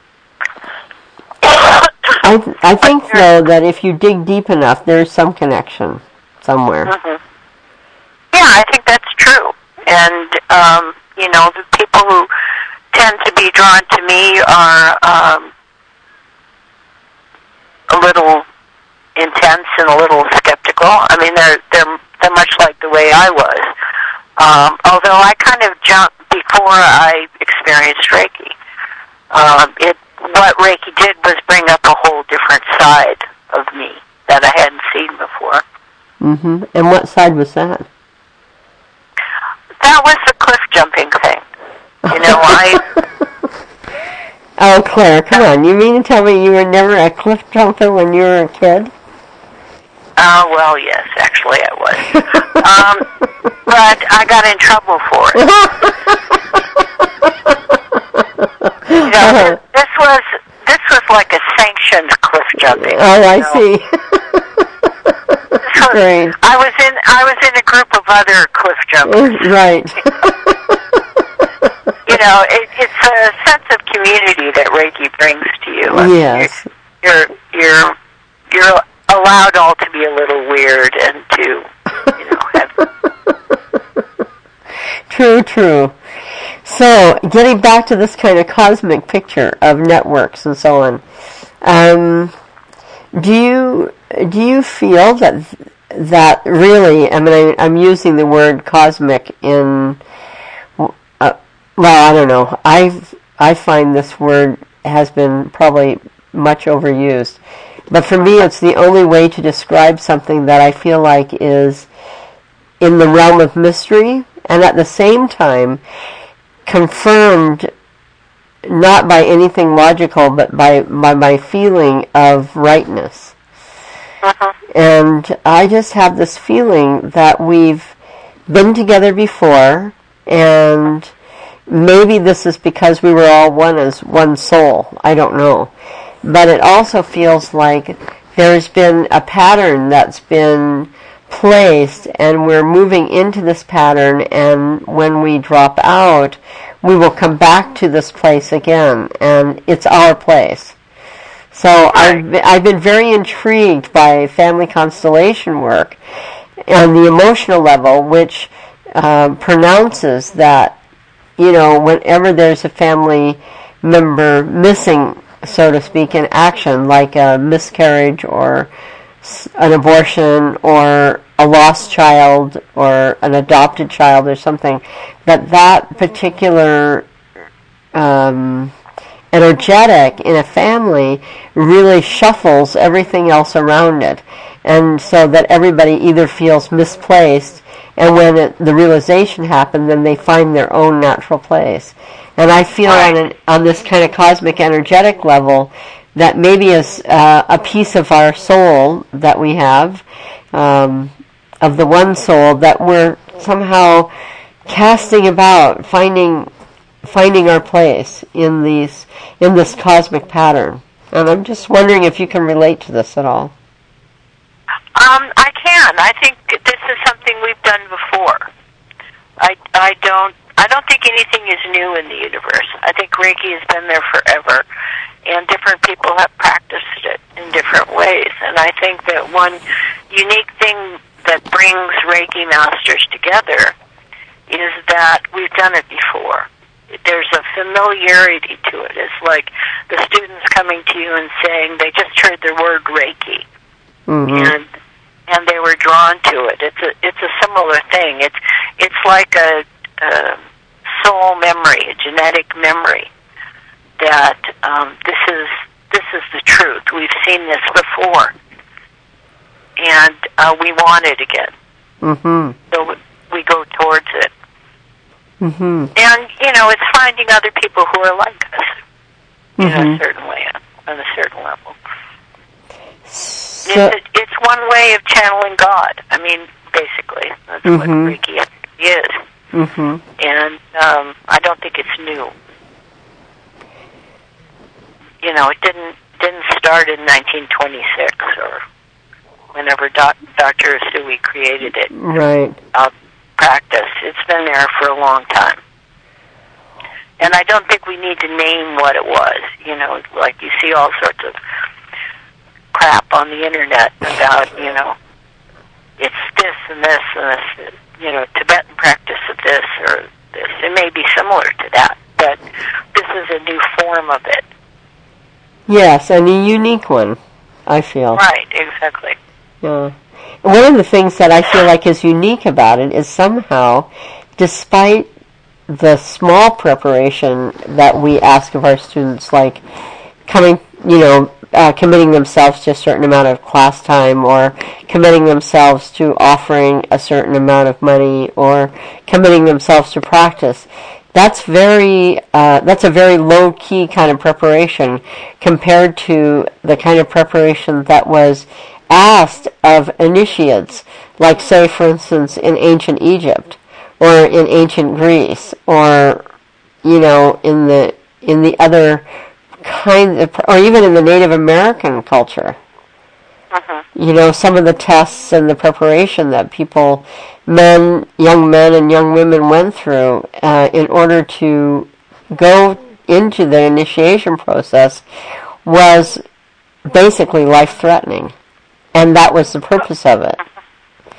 Speaker 1: I, th- I think, though, that if you dig deep enough, there's some connection somewhere.
Speaker 2: Mm-hmm. Yeah, I think that's true. And, um, you know, the people who tend to be drawn to me are um, a little intense and a little skeptical. I mean, they're they're they're much like the way I was. Um, although I kind of jumped before I experienced Reiki. Um, it what Reiki did was bring up a whole different side of me that I hadn't seen before.
Speaker 1: Mm-hmm. And what side was that?
Speaker 2: That was the cliff jumping thing. You know, I...
Speaker 1: Oh, Claire, come on. You mean to tell me you were never a cliff jumper when you were a kid?
Speaker 2: Uh, well, yes, actually I was. um, but I got in trouble for it. You know,
Speaker 1: uh-huh.
Speaker 2: this, this was this was like a sanctioned cliff jumping.
Speaker 1: Oh, I
Speaker 2: know?
Speaker 1: see.
Speaker 2: This was,
Speaker 1: Great.
Speaker 2: I was in I was in a group of other cliff jumpers.
Speaker 1: Right.
Speaker 2: You know, it, it's a sense of community that Reiki brings to you. I mean,
Speaker 1: yes.
Speaker 2: You're you're you're allowed all to be a little weird and to you know, have...
Speaker 1: True, true. So, getting back to this kind of cosmic picture of networks and so on, um, do you do you feel that that really? I mean, I, I'm using the word cosmic in. Uh, well, I don't know. I I find this word has been probably much overused, but for me, it's the only way to describe something that I feel like is in the realm of mystery, and at the same time confirmed not by anything logical, but by, by my feeling of rightness.
Speaker 2: Uh-huh.
Speaker 1: And I just have this feeling that we've been together before, and maybe this is because we were all one as one soul. I don't know. But it also feels like there's been a pattern that's been placed, and we're moving into this pattern, and when we drop out, we will come back to this place again, and it's our place. So right. I've, I've been very intrigued by family constellation work on the emotional level, which uh, pronounces that, you know, whenever there's a family member missing, so to speak, in action, like a miscarriage or an abortion or a lost child or an adopted child or something, that that particular um, energetic in a family really shuffles everything else around it, and so that everybody either feels misplaced, and when it, the realization happens, then they find their own natural place. And I feel on, an, on this kind of cosmic energetic level that maybe is uh, a piece of our soul that we have, um, of the one soul, that we're somehow casting about, finding finding our place in these in this cosmic pattern. And I'm just wondering if you can relate to this at all.
Speaker 2: Um, I can. I think this is something we've done before. I I don't I don't think anything is new in the universe. I think Reiki has been there forever, and different people have practiced it in different ways. And I think that one unique thing that brings Reiki masters together is that we've done it before. There's a familiarity to it. It's like the students coming to you and saying they just heard the word Reiki,
Speaker 1: mm-hmm.
Speaker 2: and and they were drawn to it. It's a it's a similar thing. It's it's like a, a soul memory, a genetic memory, that um, this is this is the truth. We've seen this before, and uh, we want it again.
Speaker 1: Mm-hmm.
Speaker 2: So we go towards it.
Speaker 1: Mm-hmm.
Speaker 2: And, you know, it's finding other people who are like us in
Speaker 1: mm-hmm.
Speaker 2: a certain way, on a certain level.
Speaker 1: So,
Speaker 2: it's, a, it's one way of channeling God. I mean, basically, that's
Speaker 1: mm-hmm.
Speaker 2: what Reiki is.
Speaker 1: Mm-hmm.
Speaker 2: And um, I don't think it's new. You know, it didn't didn't start in nineteen twenty-six or whenever doc, Doctor Usui created it.
Speaker 1: Right.
Speaker 2: Uh, practice. It's been there for a long time. And I don't think we need to name what it was. You know, like you see all sorts of crap on the internet about, you know, it's this and this and this, you know, Tibetan practice of this or this. It may be similar to that, but this is a new form of it.
Speaker 1: Yes, and a unique one, I feel.
Speaker 2: Right, exactly.
Speaker 1: Yeah. One of the things that I feel like is unique about it is somehow, despite the small preparation that we ask of our students, like coming, you know, uh, committing themselves to a certain amount of class time, or committing themselves to offering a certain amount of money, or committing themselves to practice, that's very, uh, that's a very low-key kind of preparation compared to the kind of preparation that was asked of initiates, like, say, for instance, in ancient Egypt, or in ancient Greece, or, you know, in the in the other kind of, or even in the Native American culture.
Speaker 2: Uh-huh.
Speaker 1: You know, some of the tests and the preparation that people, men, young men and young women went through uh, in order to go into the initiation process was basically life-threatening. And that was the purpose of it.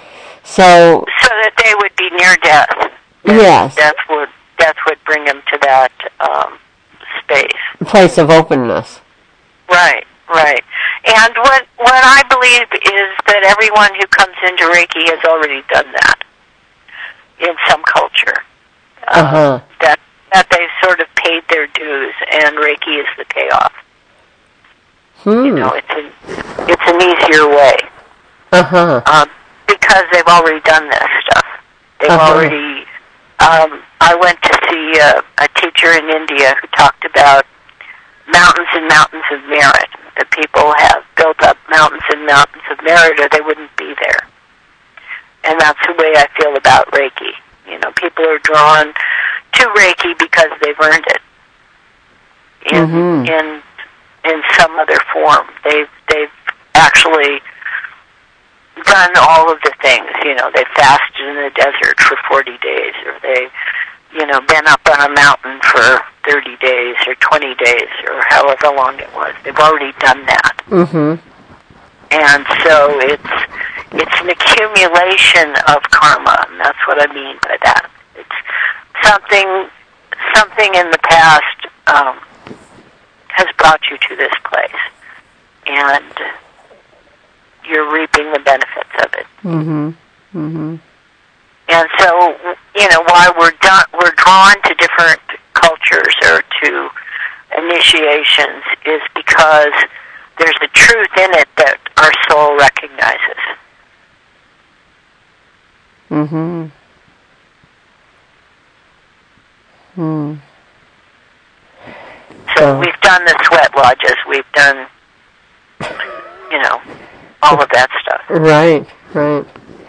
Speaker 1: So,
Speaker 2: so that they would be near death.
Speaker 1: Yes.
Speaker 2: Death would, death would bring them to that um, space.
Speaker 1: Place of openness.
Speaker 2: Right, right. And what, what I believe is that everyone who comes into Reiki has already done that in some culture.
Speaker 1: Uh-huh.
Speaker 2: Um, that, that they've sort of paid their dues, and Reiki is the payoff.
Speaker 1: Hmm.
Speaker 2: You know, it's an, it's an easier way.
Speaker 1: Uh-huh.
Speaker 2: Um, because they've already done this stuff. They've
Speaker 1: Uh-huh.
Speaker 2: already... Um, I went to see a, a teacher in India who talked about mountains and mountains of merit. That people have built up mountains and mountains of merit or they wouldn't be there. And that's the way I feel about Reiki. You know, people are drawn to Reiki because they've earned it in
Speaker 1: Mm-hmm.
Speaker 2: in in some other form. They've they've actually done all of the things. You know, they fasted in the desert for forty days, or they, you know, been up on a mountain for thirty days or twenty days or however long it was. They've already done that.
Speaker 1: Mm-hmm.
Speaker 2: And so it's it's an accumulation of karma, and that's what I mean by that. It's something something in the past um, has brought you to this place, and you're reaping the benefits of it.
Speaker 1: Mm-hmm. Mm-hmm.
Speaker 2: And so, you know, why we're done, we're drawn to different cultures or to initiations is because there's a truth in it that our soul recognizes.
Speaker 1: Mm-hmm. Hmm.
Speaker 2: So we've done the sweat lodges, we've done, you know, all of that stuff.
Speaker 1: Right, right.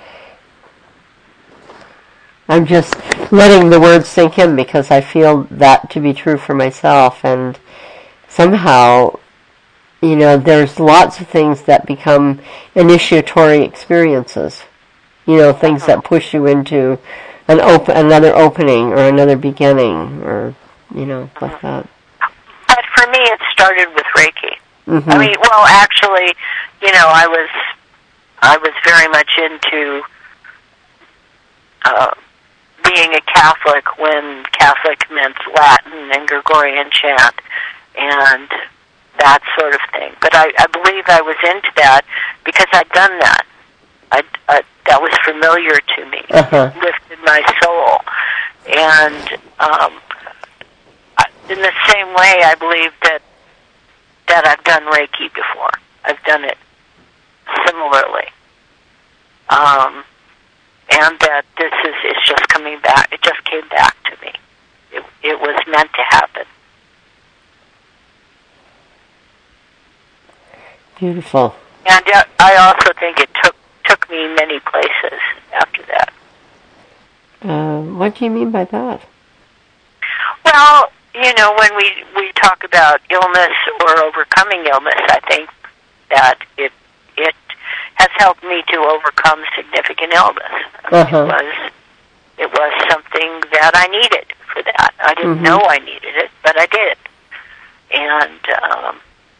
Speaker 1: I'm just letting the words sink in because I feel that to be true for myself, and somehow, you know, there's lots of things that become initiatory experiences. You know, things uh-huh. that push you into an op- another opening or another beginning, or, you know, uh-huh. like that.
Speaker 2: But for me, it started with Reiki.
Speaker 1: Mm-hmm.
Speaker 2: I mean, well, actually, you know, I was I was very much into uh, being a Catholic when Catholic meant Latin and Gregorian chant and that sort of thing. But I, I believe I was into that because I'd done that. I, I, that was familiar to me.
Speaker 1: Uh-huh.
Speaker 2: It lifted my soul. And um, in the same way, I believe that that I've done Reiki before. I've done it similarly. Um, and that this is, it's just coming back, it just came back to me. It, it was meant to happen.
Speaker 1: Beautiful.
Speaker 2: And uh, I also think it took took me many places after that.
Speaker 1: Uh, what do you mean by that?
Speaker 2: Well, you know, when we, we talk about illness or overcoming illness, I think that it it has helped me to overcome significant illness.
Speaker 1: Uh-huh.
Speaker 2: It was it was something that I needed for that. I didn't
Speaker 1: mm-hmm.
Speaker 2: know I needed it, but I did. And um,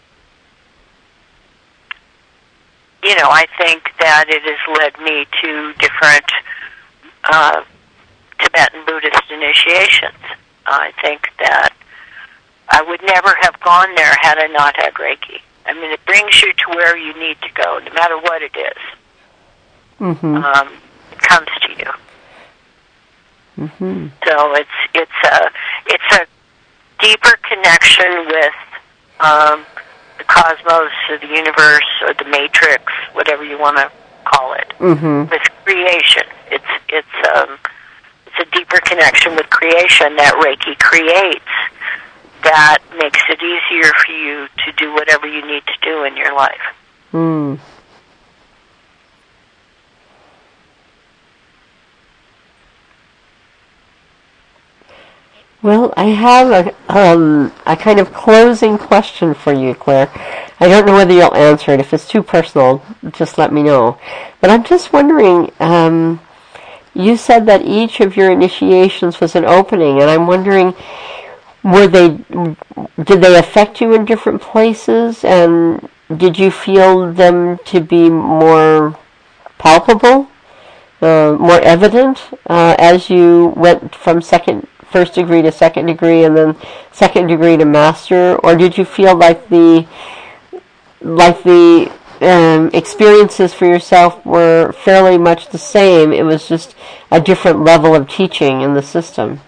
Speaker 2: you know, I think that it has led me to different uh, Tibetan Buddhist initiations. I think that I would never have gone there had I not had Reiki. I mean, it brings you to where you need to go, no matter what it is.
Speaker 1: Mm-hmm.
Speaker 2: Um, it comes to you.
Speaker 1: Mm-hmm.
Speaker 2: So it's it's a it's a deeper connection with um, the cosmos, or the universe, or the matrix, whatever you want to call it.
Speaker 1: Mm-hmm.
Speaker 2: With creation, it's it's um, it's a deeper connection with creation that Reiki creates. That makes it easier for you to do whatever you need to do in your life.
Speaker 1: Mm. Well, I have a, um, a kind of closing question for you, Claire. I don't know whether you'll answer it. If it's too personal, just let me know. But I'm just wondering, um, you said that each of your initiations was an opening, and I'm wondering, were they, did they affect you in different places, and did you feel them to be more palpable uh, more evident uh, as you went from second, first degree to second degree, and then second degree to master, or did you feel like the like the um, experiences for yourself were fairly much the same? It was just a different level of teaching in the system.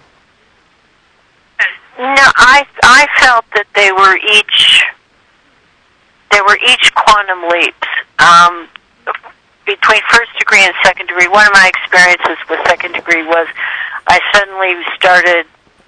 Speaker 2: No, I I felt that they were each they were each quantum leaps. Um, between first degree and second degree, one of my experiences with second degree was I suddenly started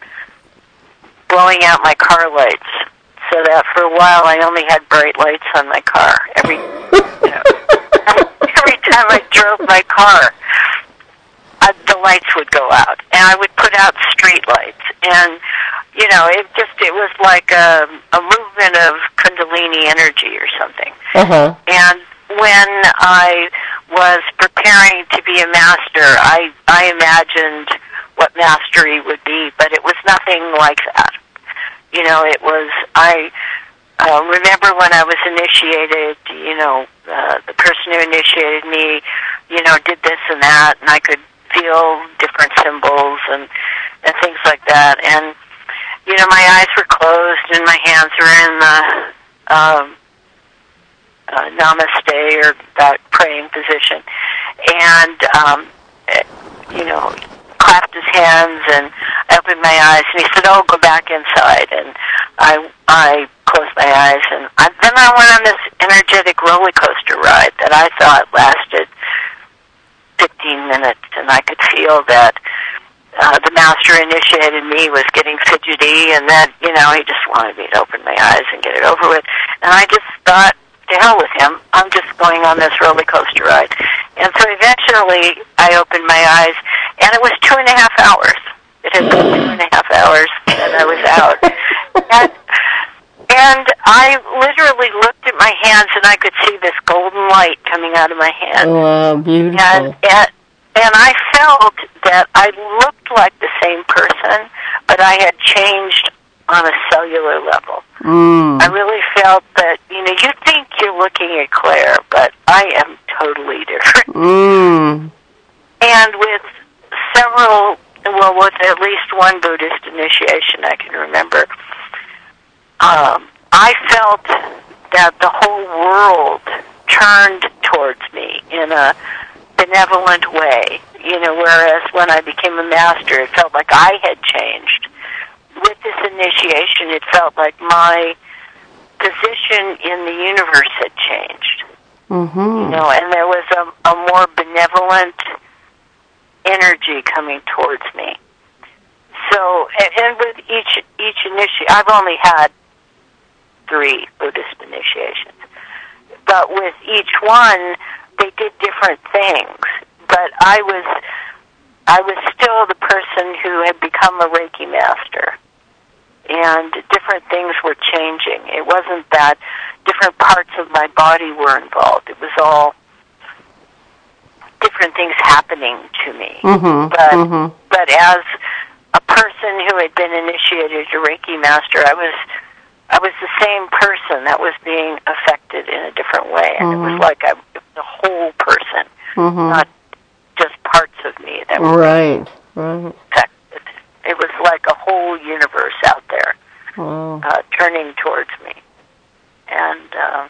Speaker 2: blowing out my car lights, so that for a while I only had bright lights on my car. Every you know, every time I drove my car, uh, the lights would go out, and I would put out street lights, and you know, it just it was like a, a movement of Kundalini energy or something.
Speaker 1: Uh-huh.
Speaker 2: And when I was preparing to be a master, I I imagined what mastery would be, but it was nothing like that. You know, it was, I uh, remember when I was initiated, you know, uh, the person who initiated me, you know, did this and that, and I could feel different symbols and, and things like that. And, you know, my eyes were closed and my hands were in the um, uh, namaste or that praying position. And, um, you know, clapped his hands, and I opened my eyes, and he said, "Oh, go back inside." And I I closed my eyes, and I, then I went on this energetic roller coaster ride that I thought lasted fifteen minutes, and I could feel that uh, the master initiated me was getting fidgety, and that, you know, he just wanted me to open my eyes and get it over with. And I just thought, to hell with him, I'm just going on this roller coaster ride. And so eventually I opened my eyes, and it was two and a half hours. It had been two and a half hours, and I was out. And, and I literally looked at my hands, and I could see this golden light coming out of my hands.
Speaker 1: Oh, beautiful.
Speaker 2: And, and, and I felt that I looked like the same person, but I had changed on a cellular level.
Speaker 1: Mm.
Speaker 2: I really felt that, you know, you think you're looking at Claire, but I am totally different.
Speaker 1: Mm.
Speaker 2: And with several, well, with at least one Buddhist initiation I can remember, um, I felt that the whole world turned towards me in a benevolent way, you know, whereas when I became a master, it felt like I had changed. With this initiation, it felt like my position in the universe had changed.
Speaker 1: Mm-hmm.
Speaker 2: You know, and there was a, a more benevolent energy coming towards me. So, and, and with each each initiation, I've only had three Buddhist initiations, but with each one, they did different things. But I was I was still the person who had become a Reiki master, and different things were changing. It wasn't that different parts of my body were involved. It was all different things happening to me.
Speaker 1: Mm-hmm.
Speaker 2: But
Speaker 1: mm-hmm.
Speaker 2: but as a person who had been initiated as a Reiki master, I was I was the same person that was being affected in a different way, and mm-hmm. it was like I was a whole person,
Speaker 1: mm-hmm.
Speaker 2: not just parts of me that were
Speaker 1: right, right.
Speaker 2: affected. It was like a whole universe out there,
Speaker 1: wow.
Speaker 2: uh, turning towards me. And, uh,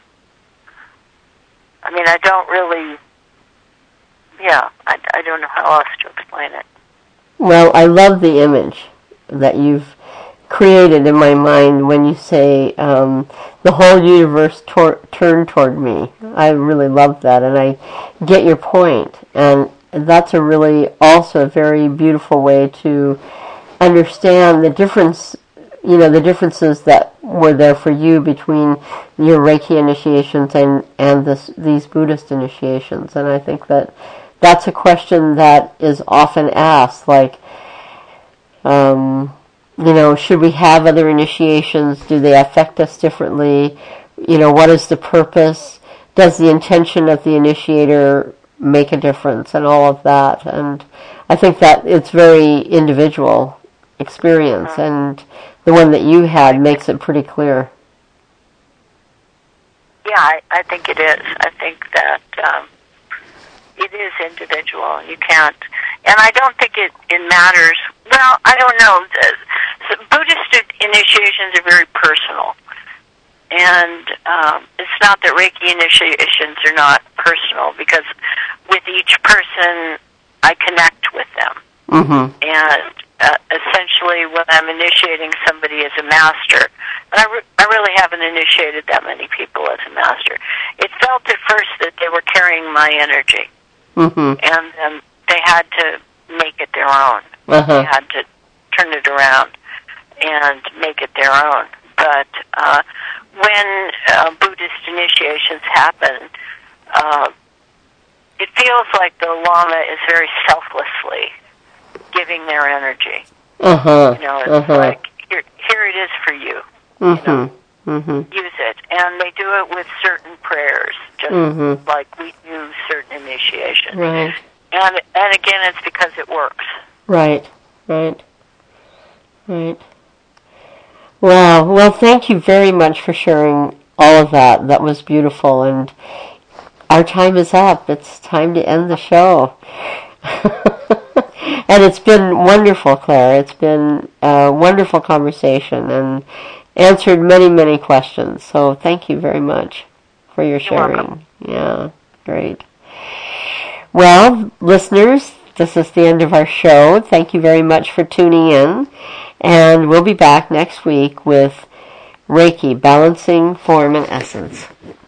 Speaker 2: I mean, I don't really, yeah, I, I don't know how else to explain it.
Speaker 1: Well, I love the image that you've created in my mind when you say um, the whole universe tor- turned toward me. I really love that, and I get your point. And that's a really also a very beautiful way to understand the difference, you know, the differences that were there for you between your Reiki initiations and, and this, these Buddhist initiations. And I think that that's a question that is often asked, like, um, you know, should we have other initiations? Do they affect us differently? You know, what is the purpose? Does the intention of the initiator make a difference, and all of that? And I think that it's very individual experience, and the one that you had makes it pretty clear.
Speaker 2: Yeah, I, I think it is. I think that, um, it is individual. You can't, and I don't think it, it matters. Well, I don't know. The, the Buddhist initiations are very personal, and um, it's not that Reiki initiations are not personal, because with each person, I connect with them.
Speaker 1: Mm-hmm.
Speaker 2: And uh, essentially, when I'm initiating somebody as a master, and I, re- I really haven't initiated that many people as a master, it felt at first that they were carrying my energy.
Speaker 1: Mm-hmm.
Speaker 2: And um, they had to make it their own.
Speaker 1: Uh-huh.
Speaker 2: They had to turn it around and make it their own. But uh, when uh, Buddhist initiations happen, uh, it feels like the Lama is very selflessly giving their energy.
Speaker 1: Uh-huh.
Speaker 2: You know, it's
Speaker 1: uh-huh.
Speaker 2: like, here, here it is for you.
Speaker 1: Mm-hmm.
Speaker 2: You know,
Speaker 1: mm-hmm.
Speaker 2: use it. And they do it with certain prayers, just
Speaker 1: mm-hmm.
Speaker 2: like we do certain initiations.
Speaker 1: Right.
Speaker 2: And and again, it's because it works.
Speaker 1: Right, right, right. Wow. Well, thank you very much for sharing all of that. That was beautiful. And our time is up. It's time to end the show. And it's been wonderful, Claire. It's been a wonderful conversation and answered many, many questions. So thank you very much for your sharing.
Speaker 2: You're welcome.
Speaker 1: Yeah, great. Well, listeners, this is the end of our show. Thank you very much for tuning in. And we'll be back next week with Reiki, Balancing Form and Essence.